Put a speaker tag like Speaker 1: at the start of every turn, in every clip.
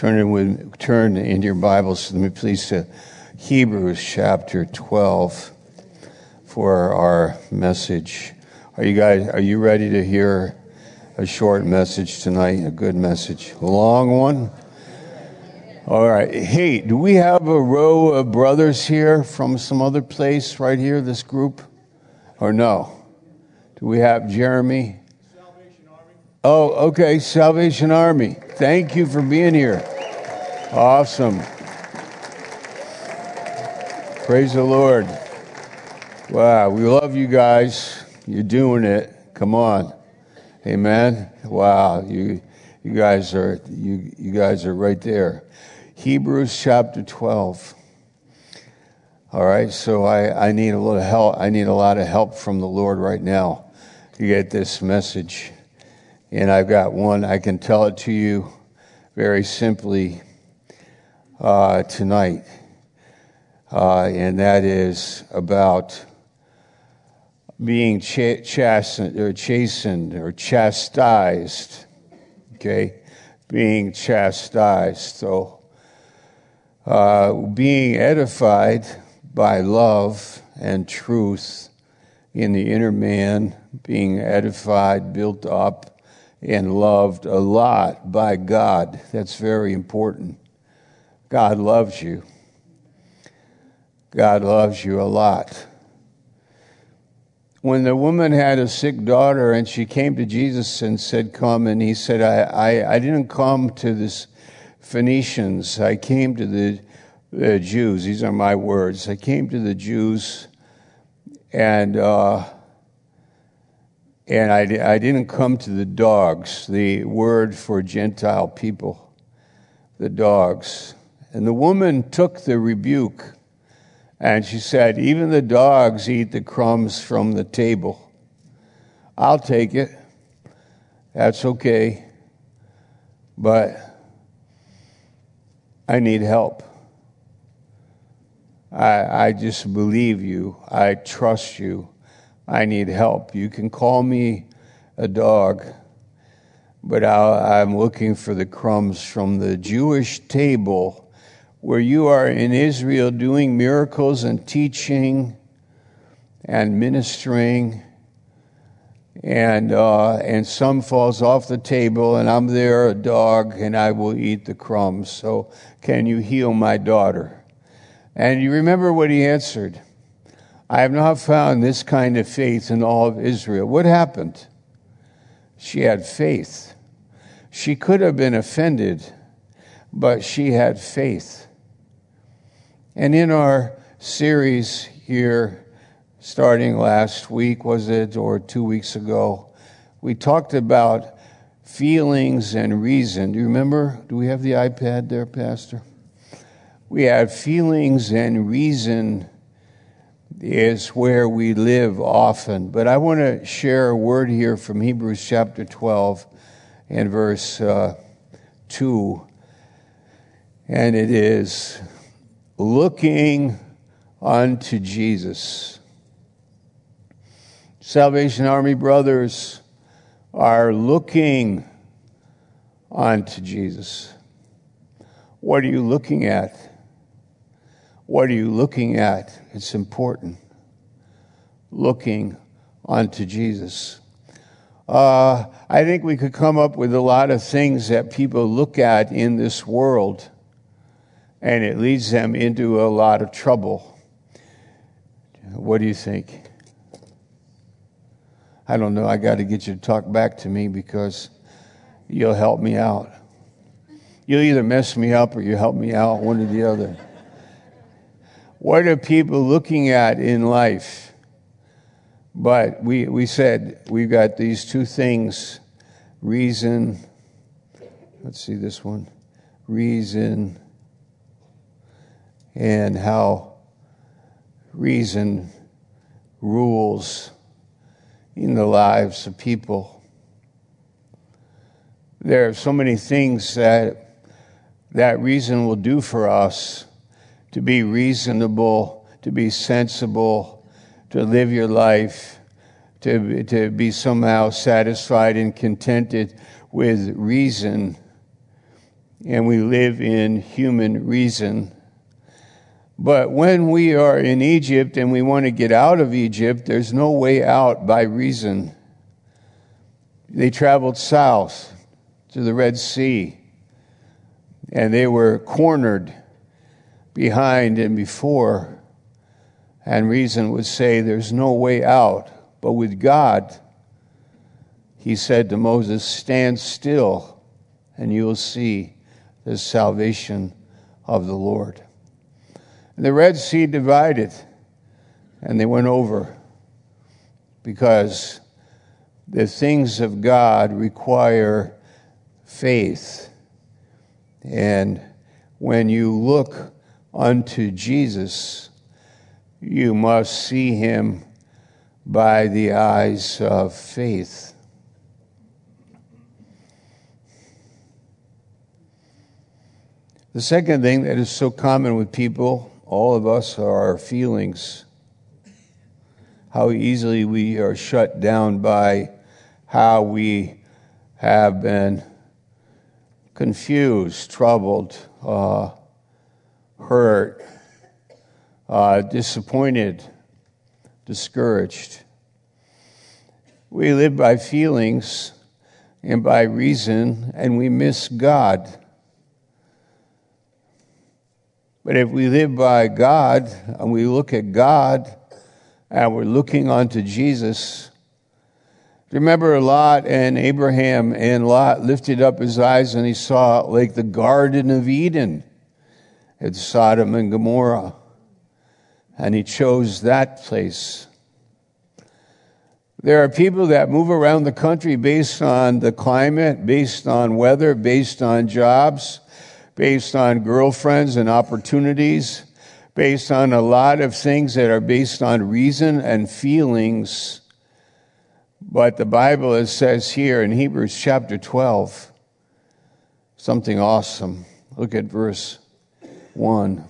Speaker 1: Turn in your Bibles with me, please, to Hebrews chapter 12 for our message. Are you ready to hear a short message tonight? A good message? A long one? All right. Hey, do we have a row of brothers here from some other place right here, this group? Or no? Do we have Jeremy? Oh, okay, Salvation Army. Thank you for being here. Awesome. Praise the Lord. Wow, we love you guys. You're doing it. Come on. Amen. Wow, you guys are right there. Hebrews chapter 12. All right, so I need a little help. I need a lot of help from the Lord right now to get this message. And I've got one. I can tell it to you very simply tonight. And that is about being chastened or chastised. Okay? Being chastised. So, being edified by love and truth in the inner man, being edified, built up, and loved a lot by God. That's very important. God loves you. God loves you a lot. When the woman had a sick daughter and she came to Jesus and said, come, and he said, I didn't come to the Phoenicians. I came to the Jews. These are my words. I came to the Jews and I didn't come to the dogs, the word for Gentile people, the dogs. And the woman took the rebuke, and she said, even the dogs eat the crumbs from the table. I'll take it. That's okay. But I need help. I just believe you. I trust you. I need help. You can call me a dog, but I'm looking for the crumbs from the Jewish table where you are in Israel doing miracles and teaching and ministering, and some falls off the table, and I'm there, a dog, and I will eat the crumbs. So can you heal my daughter? And you remember what he answered? I have not found this kind of faith in all of Israel. What happened? She had faith. She could have been offended, but she had faith. And in our series here, starting last week, was it, or 2 weeks ago, we talked about feelings and reason. Do you remember? Do we have the iPad there, Pastor? We have feelings and reason is where we live often. But I want to share a word here from Hebrews chapter 12 and verse 2. And it is, looking unto Jesus. Salvation Army brothers are looking unto Jesus. What are you looking at? What are you looking at? It's important. Looking unto Jesus. I think we could come up with a lot of things that people look at in this world, and it leads them into a lot of trouble. What do you think? I don't know. I got to get you to talk back to me because you'll help me out. You'll either mess me up or you help me out, one or the other. What are people looking at in life? But we said we've got these two things, reason. Let's see this one. Reason and how reason rules in the lives of people. There are so many things that reason will do for us. To be reasonable, to be sensible, to live your life, to be somehow satisfied and contented with reason and we live in human reason. But when we are in Egypt and we want to get out of Egypt, there's no way out by reason. They traveled south to the Red Sea, and they were cornered behind and before, and reason would say there's no way out. But with God, he said to Moses, stand still, and you will see the salvation of the Lord. And the Red Sea divided, and they went over, because the things of God require faith. And when you look unto Jesus, you must see him by the eyes of faith. The second thing that is so common with people, all of us, are our feelings. How easily we are shut down by how we have been confused, troubled, hurt, disappointed, discouraged. We live by feelings and by reason, and we miss God. But if we live by God, and we look at God, and we're looking unto Jesus, remember Lot and Abraham, and Lot lifted up his eyes and he saw like the Garden of Eden at Sodom and Gomorrah, and he chose that place. There are people that move around the country based on the climate, based on weather, based on jobs, based on girlfriends and opportunities, based on a lot of things that are based on reason and feelings. But the Bible says here in Hebrews chapter 12, something awesome. Look at verse 1.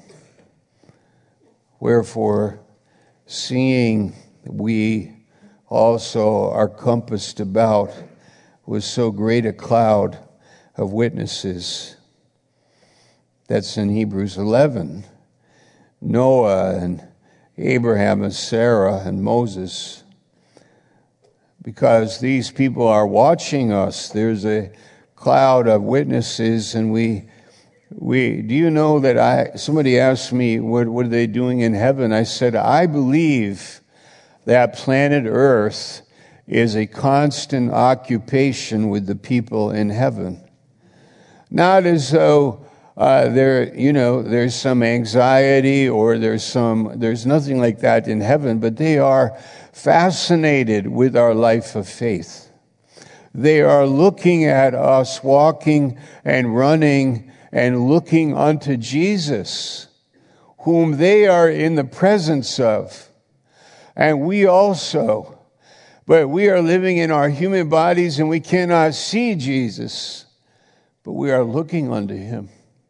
Speaker 1: Wherefore, seeing we also are compassed about with so great a cloud of witnesses. That's in Hebrews 11. Noah and Abraham and Sarah and Moses. Because these people are watching us. There's a cloud of witnesses, and we do you know that somebody asked me, what are they doing in heaven? I said, I believe that planet Earth is a constant occupation with the people in heaven. Not as though there's some anxiety or there's nothing like that in heaven, but they are fascinated with our life of faith. They are looking at us walking and running and looking unto Jesus, whom they are in the presence of. And we also, but we are living in our human bodies and we cannot see Jesus, but we are looking unto him.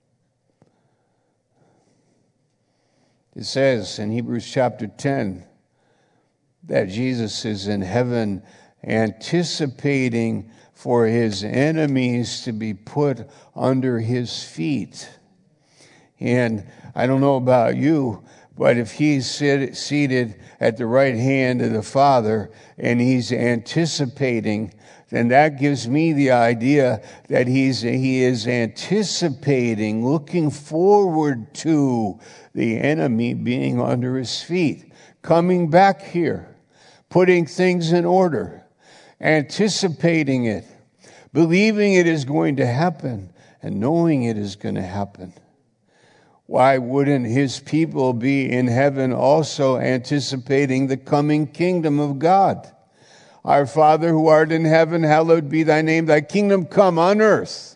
Speaker 1: It says in Hebrews chapter 10 that Jesus is in heaven anticipating for his enemies to be put under his feet. And I don't know about you, but if he's seated at the right hand of the Father and he's anticipating, then that gives me the idea that he is anticipating, looking forward to the enemy being under his feet, coming back here, putting things in order, anticipating it, believing it is going to happen, and knowing it is going to happen. Why wouldn't his people be in heaven also anticipating the coming kingdom of God? Our Father who art in heaven, hallowed be thy name. Thy kingdom come on earth,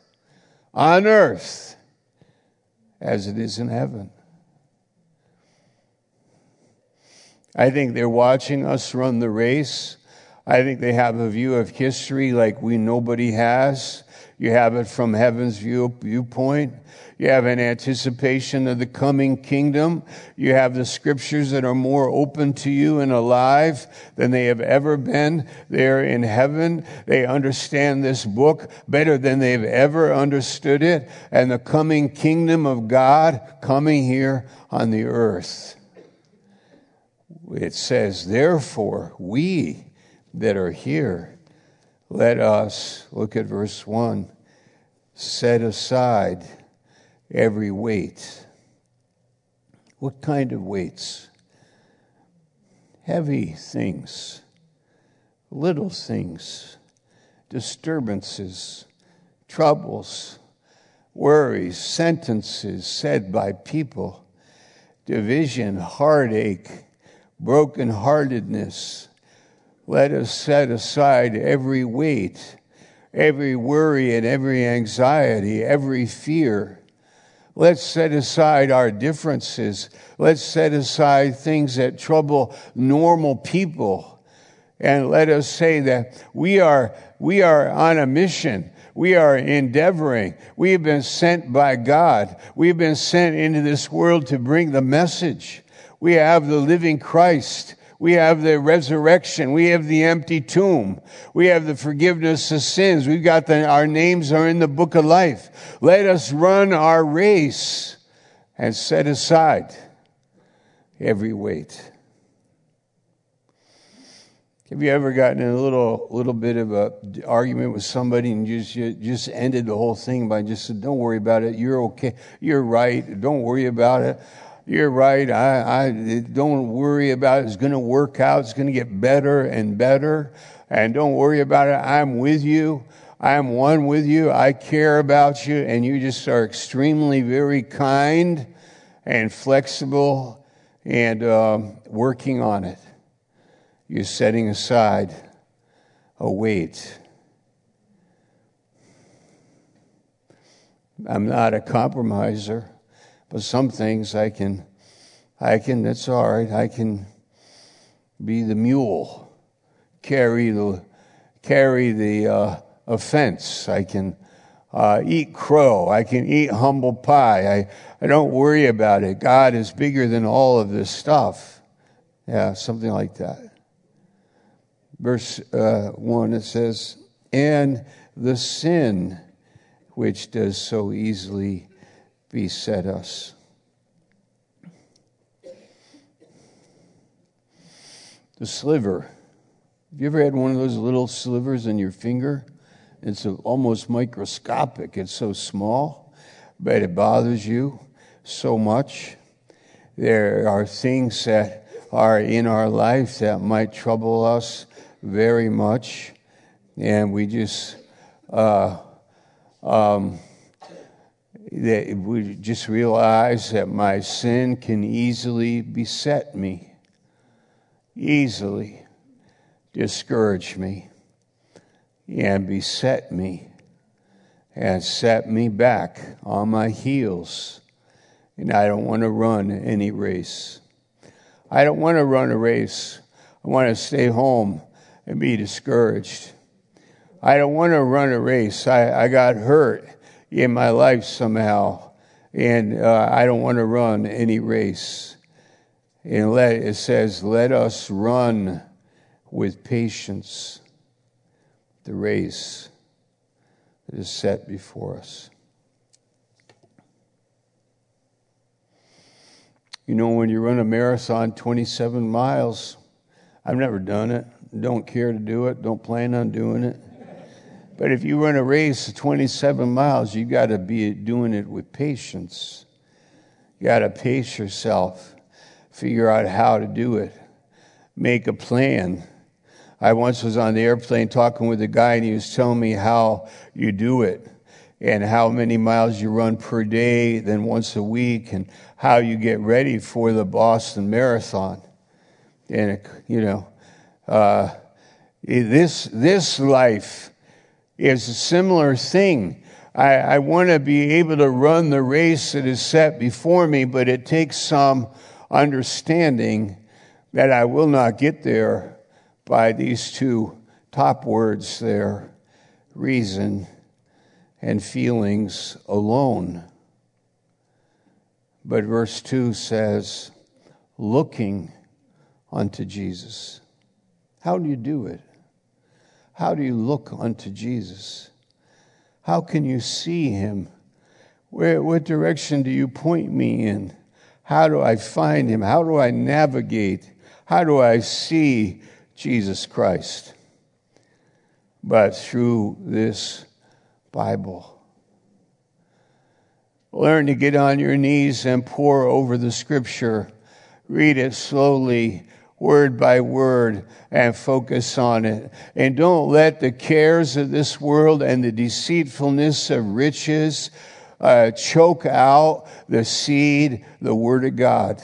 Speaker 1: as it is in heaven. I think they're watching us run the race. I think they have a view of history like nobody has. You have it from heaven's viewpoint. You have an anticipation of the coming kingdom. You have the scriptures that are more open to you and alive than they have ever been there in heaven. They understand this book better than they've ever understood it. And the coming kingdom of God coming here on the earth. It says, therefore, we that are here, let us, look at verse 1, set aside every weight. What kind of weights? Heavy things, little things, disturbances, troubles, worries, sentences said by people, division, heartache, brokenheartedness. Let us set aside every weight, every worry and every anxiety, every fear. Let's set aside our differences. Let's set aside things that trouble normal people. And let us say that we are on a mission. We are endeavoring. We have been sent by God. We have been sent into this world to bring the message. We have the living Christ. We have the resurrection. We have the empty tomb. We have the forgiveness of sins. We've got our names are in the book of life. Let us run our race and set aside every weight. Have you ever gotten in a little bit of an argument with somebody and you just ended the whole thing by just said, don't worry about it. You're okay. You're right. Don't worry about it. You're right. I don't worry about it. It's going to work out. It's going to get better and better. And don't worry about it. I'm with you. I'm one with you. I care about you. And you just are extremely very kind and flexible and working on it. You're setting aside a weight. I'm not a compromiser. But some things I can, that's all right. I can be the mule, carry the offense. I can eat crow. I can eat humble pie. I don't worry about it. God is bigger than all of this stuff. Yeah, something like that. Verse 1, it says, and the sin which does so easily beset us. The sliver. Have you ever had one of those little slivers in your finger? It's almost microscopic. It's so small, but it bothers you so much. There are things that are in our life that might trouble us very much, and we just that we just realize that my sin can easily beset me, easily discourage me, and beset me, and set me back on my heels. And I don't want to run any race. I don't want to run a race. I want to stay home and be discouraged. I don't want to run a race. I got hurt in my life somehow, and I don't want to run any race. And it says, let us run with patience the race that is set before us. You know, when you run a marathon, 27 miles, I've never done it, don't care to do it, don't plan on doing it. But if you run a race of 27 miles, you got to be doing it with patience. You got to pace yourself, figure out how to do it, make a plan. I once was on the airplane talking with a guy, and he was telling me how you do it and how many miles you run per day, then once a week, and how you get ready for the Boston Marathon. And, this life is a similar thing. I want to be able to run the race that is set before me, but it takes some understanding that I will not get there by these two top words there, reason and feelings alone. But verse 2 says, looking unto Jesus. How do you do it? How do you look unto Jesus? How can you see him? What direction do you point me in? How do I find him? How do I navigate? How do I see Jesus Christ? But through this Bible. Learn to get on your knees and pore over the Scripture. Read it slowly, word by word, and focus on it. And don't let the cares of this world and the deceitfulness of riches choke out the seed, the Word of God.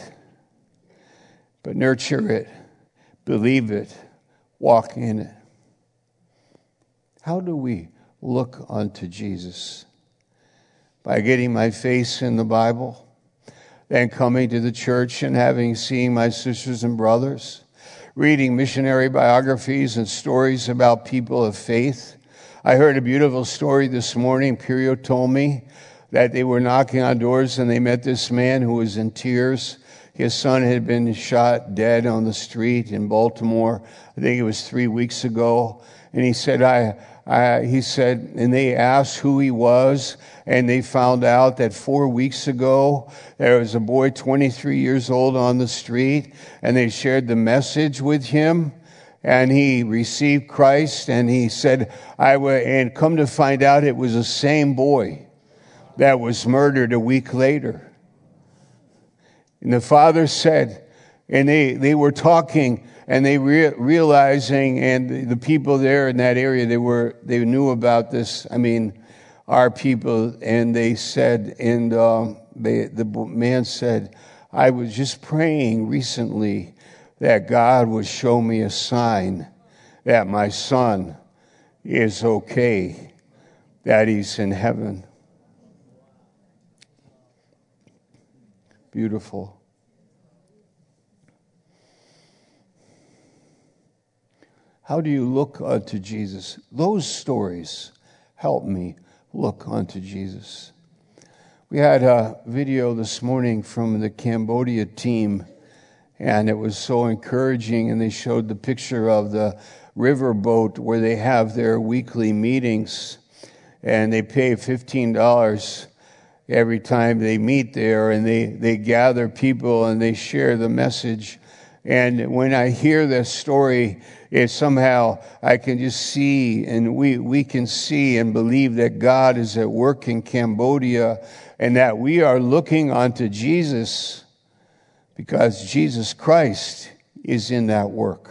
Speaker 1: But nurture it, believe it, walk in it. How do we look unto Jesus? By getting my face in the Bible, then coming to the church and having seen my sisters and brothers, reading missionary biographies and stories about people of faith. I heard a beautiful story this morning. Pirio told me that they were knocking on doors and they met this man who was in tears. His son had been shot dead on the street in Baltimore. I think it was 3 weeks ago. And he said, and they asked who he was, and they found out that 4 weeks ago, there was a boy 23 years old on the street, and they shared the message with him, and he received Christ, and he said, and come to find out it was the same boy that was murdered a week later. And the father said, and they were talking, and they realizing, and the people there in that area, they knew about this. I mean, our people, and they said, and the man said, I was just praying recently that God would show me a sign that my son is okay, that he's in heaven. Beautiful. How do you look unto Jesus? Those stories help me look unto Jesus. We had a video this morning from the Cambodia team, and it was so encouraging, and they showed the picture of the riverboat where they have their weekly meetings, and they pay $15 every time they meet there, and they gather people and they share the message. And when I hear this story, it's somehow I can just see, and we can see and believe that God is at work in Cambodia, and that we are looking unto Jesus because Jesus Christ is in that work.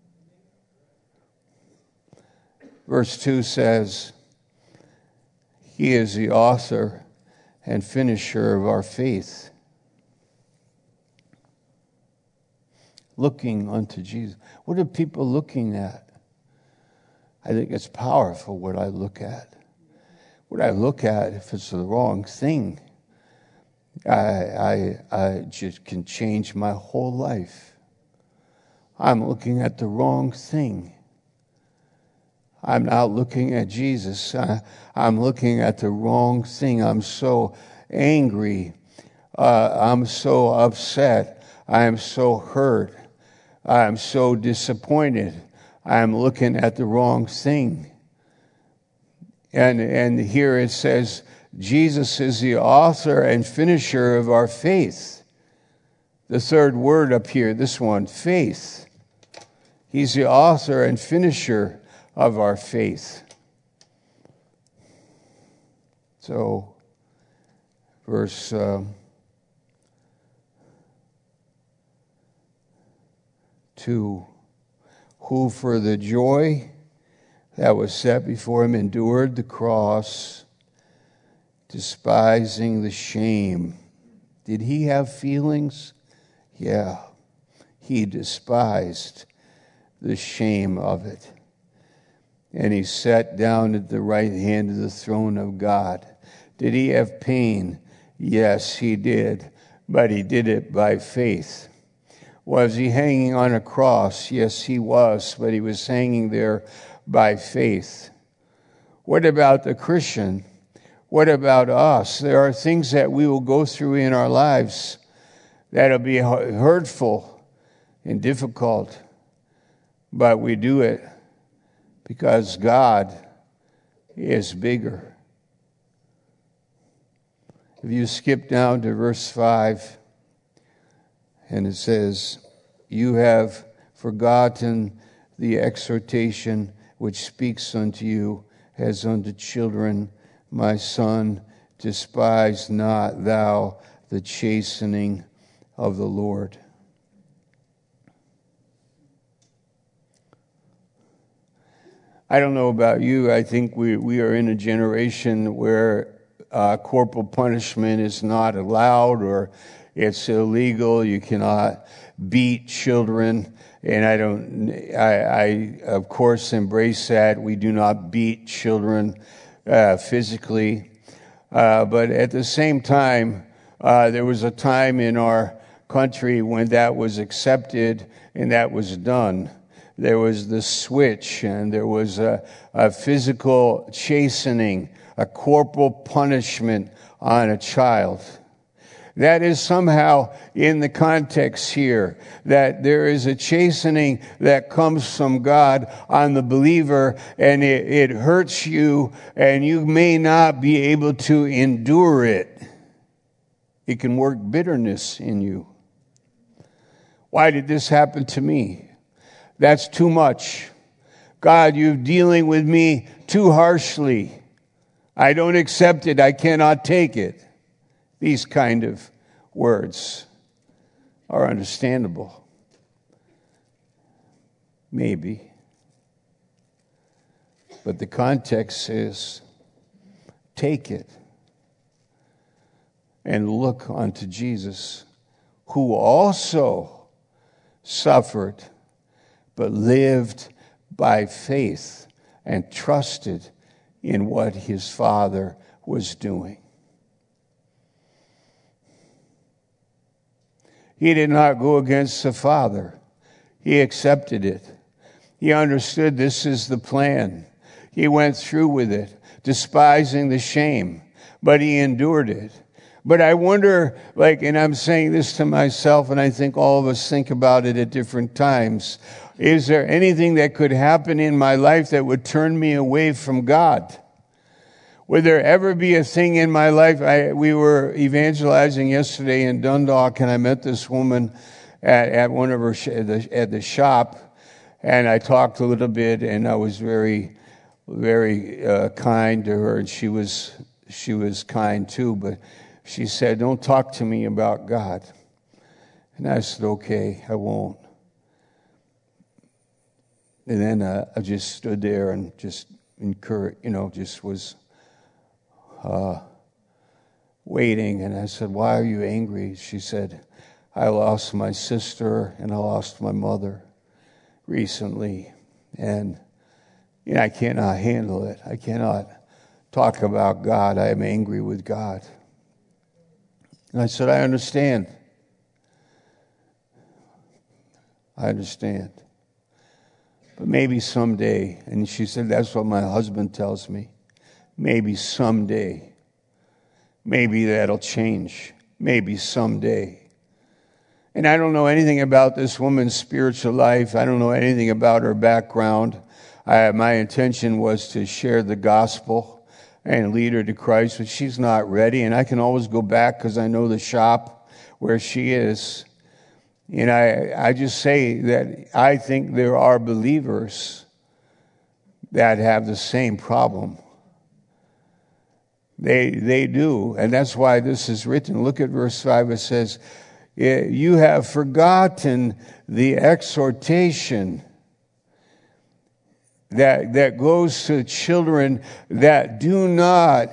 Speaker 1: Verse 2 says, He is the author and finisher of our faith. Looking unto Jesus. What are people looking at? I think it's powerful what I look at. What I look at, if it's the wrong thing, I just can change my whole life. I'm looking at the wrong thing. I'm not looking at Jesus. I'm looking at the wrong thing. I'm so angry. I'm so upset. I am so hurt. I'm so disappointed. I'm looking at the wrong thing. And here it says, Jesus is the author and finisher of our faith. The third word up here, this one, faith. He's the author and finisher of our faith. So, verse 2, who for the joy that was set before him endured the cross, despising the shame. Did he have feelings? Yeah. He despised the shame of it. And he sat down at the right hand of the throne of God. Did he have pain? Yes, he did. But he did it by faith. Was he hanging on a cross? Yes, he was. But he was hanging there by faith. What about the Christian? What about us? There are things that we will go through in our lives that'll be hurtful and difficult, but we do it because God is bigger. If you skip down to verse 5, and it says, "You have forgotten the exhortation which speaks unto you as unto children. My son, despise not thou the chastening of the Lord." I don't know about you. I think we are in a generation where corporal punishment is not allowed, or it's illegal. You cannot beat children. And I of course embrace that. We do not beat children physically. But at the same time, there was a time in our country when that was accepted and that was done. There was the switch, and there was a physical chastening, a corporal punishment on a child. That is somehow in the context here, that there is a chastening that comes from God on the believer, and it hurts you, and you may not be able to endure it. It can work bitterness in you. Why did this happen to me? That's too much. God, you're dealing with me too harshly. I don't accept it. I cannot take it. These kind of words are understandable. Maybe. But the context is, take it and look unto Jesus, who also suffered, but lived by faith and trusted in what his Father was doing. He did not go against the Father. He accepted it. He understood this is the plan. He went through with it, despising the shame, but he endured it. But I wonder, and I'm saying this to myself, and I think all of us think about it at different times, is there anything that could happen in my life that would turn me away from God? Would there ever be a thing in my life? We were evangelizing yesterday in Dundalk, and I met this woman at one of her at the shop, and I talked a little bit, and I was very, very kind to her, and she was kind too. But she said, "Don't talk to me about God." And I said, "Okay, I won't." And then I just stood there and just encouraged, just was waiting. And I said, "Why are you angry?" She said, "I lost my sister and I lost my mother recently. And I cannot handle it. I cannot talk about God. I am angry with God." And I said, "I understand. I understand. But maybe someday," and she said, "That's what my husband tells me. Maybe someday. Maybe that'll change. Maybe someday." And I don't know anything about this woman's spiritual life. I don't know anything about her background. My intention was to share the gospel and lead her to Christ, but she's not ready. And I can always go back because I know the shop where she is. And I just say that I think there are believers that have the same problem. They do. And that's why this is written. Look at verse 5. It says, "You have forgotten the exhortation that goes to children, that do not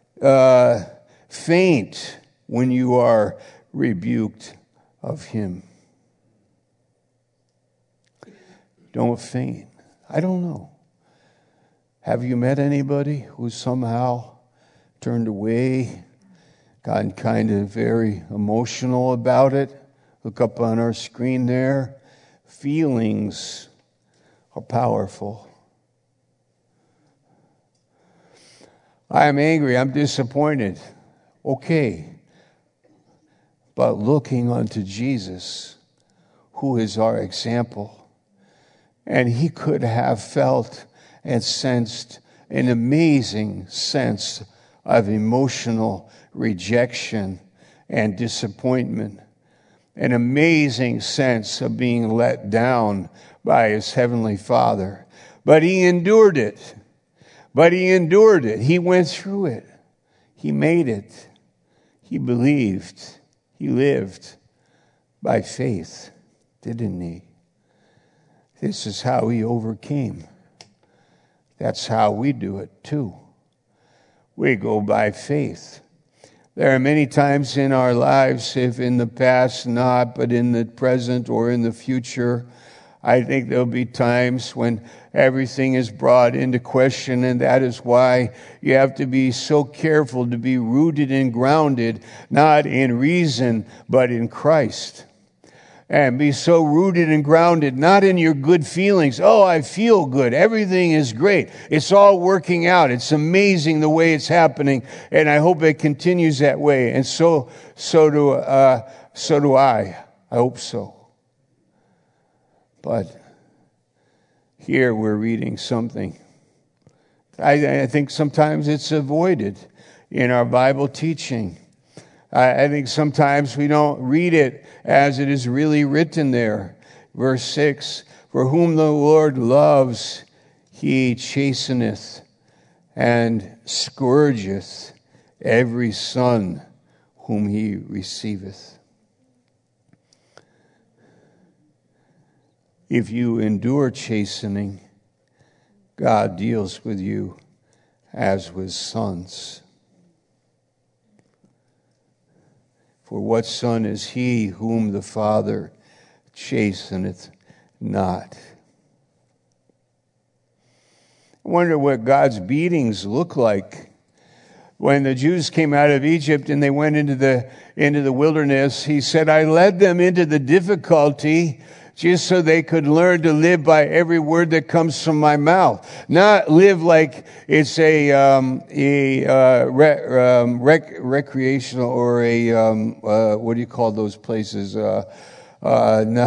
Speaker 1: faint when you are rebuked of him." Don't faint. I don't know. Have you met anybody who somehow turned away, gotten kind of very emotional about it? Look up on our screen there. Feelings are powerful. I'm angry, I'm disappointed. Okay. But looking unto Jesus, who is our example. And he could have felt and sensed an amazing sense of emotional rejection and disappointment. An amazing sense of being let down by his heavenly Father. But he endured it. He went through it. He made it. He believed. He lived by faith, didn't he? This is how he overcame. That's how we do it too. We go by faith. There are many times in our lives, if in the past not, but in the present or in the future, I think there'll be times when everything is brought into question, and that is why you have to be so careful to be rooted and grounded, not in reason, but in Christ. And be so rooted and grounded, not in your good feelings. Oh, I feel good. Everything is great. It's all working out. It's amazing the way it's happening, and I hope it continues that way. And so do I. I hope so. But here we're reading something. I think sometimes it's avoided in our Bible teaching. I think sometimes we don't read it as it is really written there. Verse 6, for whom the Lord loves, he chasteneth and scourgeth every son whom he receiveth. If you endure chastening, God deals with you as with sons. For what son is he whom the Father chasteneth not? I wonder what God's beatings look like. When the Jews came out of Egypt and they went into the wilderness, he said, I led them into the difficulty just so they could learn to live by every word that comes from my mouth. Not live like it's a recreational or a, what do you call those places? A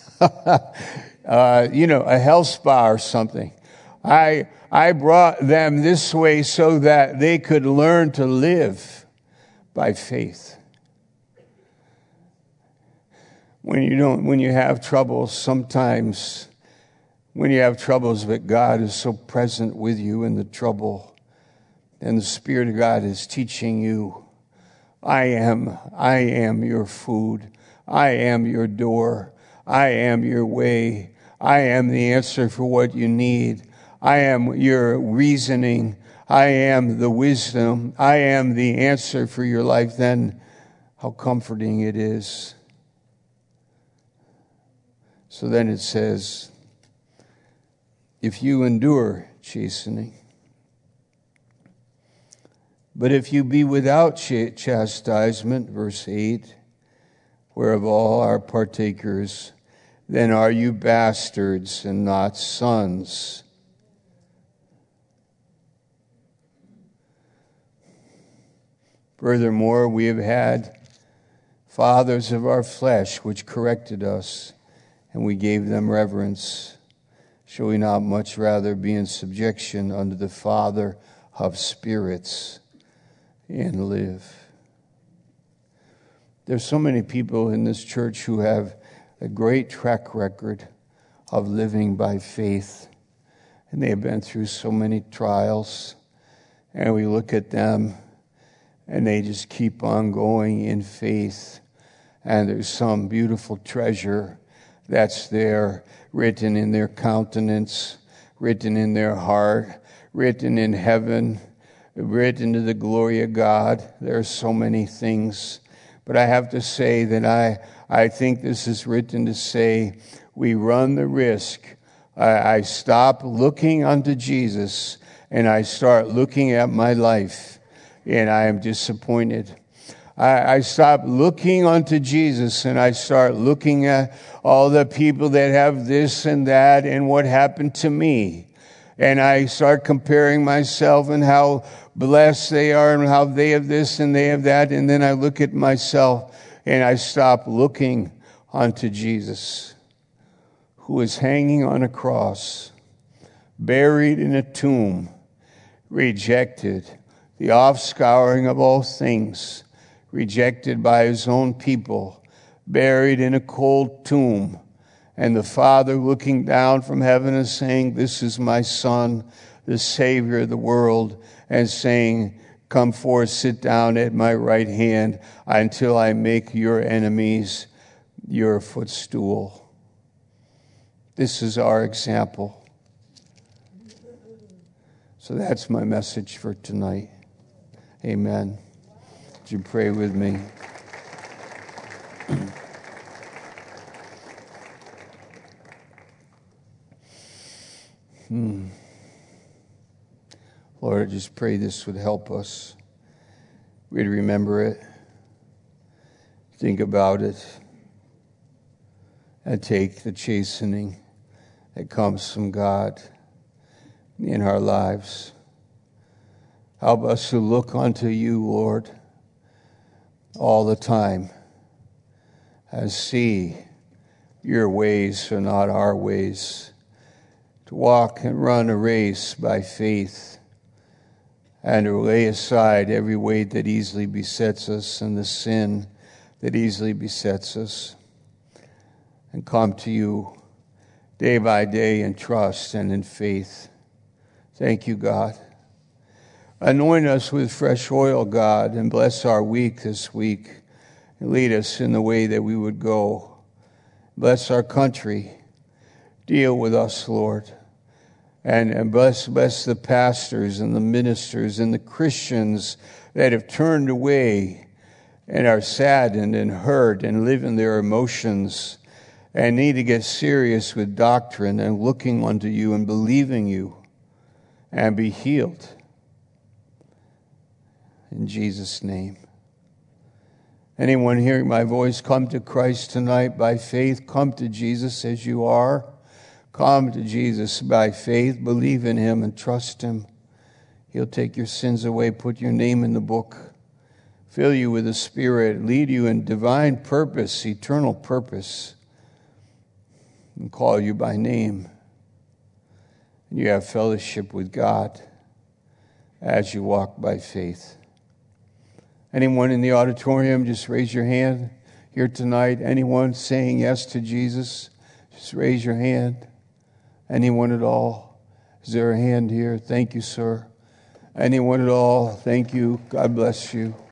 Speaker 1: health spa or something. I brought them this way so that they could learn to live by faith. When you have troubles, sometimes when you have troubles, but God is so present with you in the trouble, and the Spirit of God is teaching you, I am your food. I am your door. I am your way. I am the answer for what you need. I am your reasoning. I am the wisdom. I am the answer for your life. Then how comforting it is. So then it says, if you endure chastening, but if you be without chastisement, verse 8, whereof all are partakers, then are you bastards and not sons. Furthermore, we have had fathers of our flesh which corrected us, and we gave them reverence. Shall we not much rather be in subjection unto the Father of spirits and live? There's so many people in this church who have a great track record of living by faith, and they have been through so many trials, and we look at them and they just keep on going in faith, and there's some beautiful treasure that's there, written in their countenance, written in their heart, written in heaven, written to the glory of God. There are so many things. But I have to say that I think this is written to say we run the risk. I stop looking unto Jesus and I start looking at my life, and I am disappointed. I stop looking unto Jesus and I start looking at all the people that have this and that and what happened to me. And I start comparing myself and how blessed they are and how they have this and they have that. And then I look at myself and I stop looking unto Jesus, who is hanging on a cross, buried in a tomb, rejected, the offscouring of all things, rejected by his own people, buried in a cold tomb, and the Father looking down from heaven and saying, "This is my Son, the Savior of the world," and saying, "Come forth, sit down at my right hand until I make your enemies your footstool." This is our example. So that's my message for tonight. Amen. Would you pray with me? Lord, I just pray this would help us. We'd remember it, think about it, and take the chastening that comes from God in our lives. Help us to look unto you, Lord, all the time, and see your ways are not our ways, to walk and run a race by faith, and to lay aside every weight that easily besets us and the sin that easily besets us, and come to you day by day in trust and in faith. Thank you, God. Anoint us with fresh oil, God, and bless our week this week, and lead us in the way that we would go. Bless our country. Deal with us, Lord. And bless the pastors and the ministers and the Christians that have turned away and are saddened and hurt and live in their emotions and need to get serious with doctrine and looking unto you and believing you and be healed. In Jesus' name. Anyone hearing my voice, come to Christ tonight by faith. Come to Jesus as you are. Come to Jesus by faith. Believe in him and trust him. He'll take your sins away, put your name in the book, fill you with the Spirit, lead you in divine purpose, eternal purpose, and call you by name. And you have fellowship with God as you walk by faith. Anyone in the auditorium, just raise your hand here tonight. Anyone saying yes to Jesus, just raise your hand. Anyone at all? Is there a hand here? Thank you, sir. Anyone at all? Thank you. God bless you.